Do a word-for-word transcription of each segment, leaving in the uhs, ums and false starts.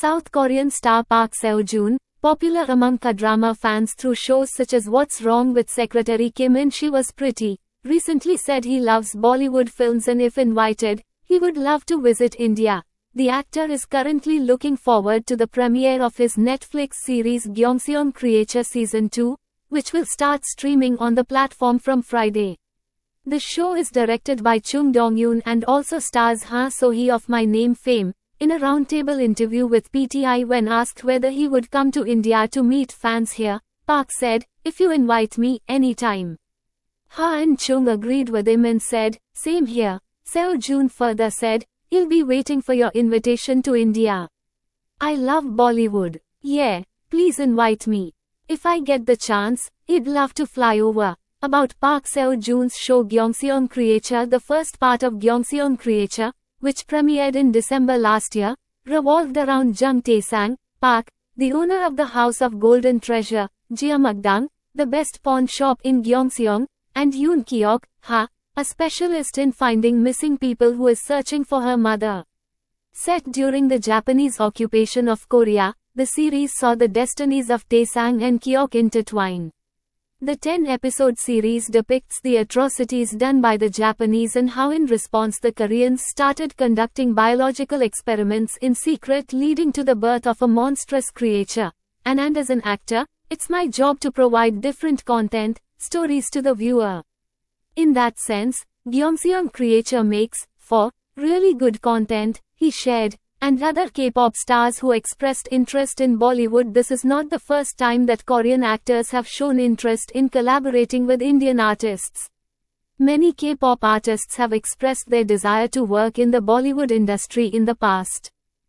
South Korean star Park Seo-joon, popular among K-drama fans through shows such as What's Wrong with Secretary Kim and She Was Pretty, recently said he loves Bollywood films and if invited, he would love to visit India. The actor is currently looking forward to the premiere of his Netflix series Gyeongseong Creature Season two, which will start streaming on the platform from Friday. The show is directed by Chung Dong-yoon and also stars Ha So-hee of My Name fame. In a roundtable interview with P T I when asked whether he would come to India to meet fans here, Park said, "If you invite me, anytime." Ha and Chung agreed with him and said, "Same here." Seo-joon further said, "He'll be waiting for your invitation to India. I love Bollywood. Yeah, please invite me. If I get the chance, I'd love to fly over." About Park Seo-joon's show Gyeongseong Creature, the first part of Gyeongseong Creature, which premiered in December last year, revolved around Jung Tae-sang, Park, the owner of the House of Golden Treasure, Jeonmukdang, the best pawn shop in Gyeongseong, and Yoon Kyok, Ha, a specialist in finding missing people who is searching for her mother. Set during the Japanese occupation of Korea, the series saw the destinies of Tae-sang and Kyok intertwine. The ten-episode series depicts the atrocities done by the Japanese and how in response the Koreans started conducting biological experiments in secret, leading to the birth of a monstrous creature. And, and as an actor, it's my job to provide different content, stories to the viewer. In that sense, Gyeongseong Creature makes for really good content, he shared. And other K-pop stars who expressed interest in Bollywood. This is not the first time that Korean actors have shown interest in collaborating with Indian artists. Many K-pop artists have expressed their desire to work in the Bollywood industry in the past.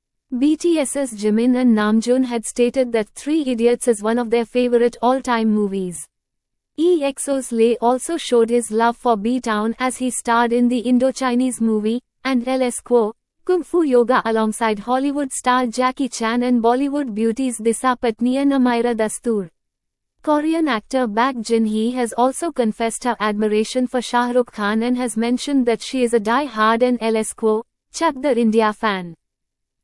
BTS's Jimin and Namjoon had stated that Three Idiots is one of their favorite all-time movies. E X O's Lay also showed his love for B-Town as he starred in the Indo-Chinese movie, and L S Quo, Kung Fu Yoga alongside Hollywood star Jackie Chan and Bollywood beauties Disha Patni and Amira Dastur. Korean actor Bak Jin-hee has also confessed her admiration for Shah Rukh Khan and has mentioned that she is a die-hard and L S Quo, Chak the India fan.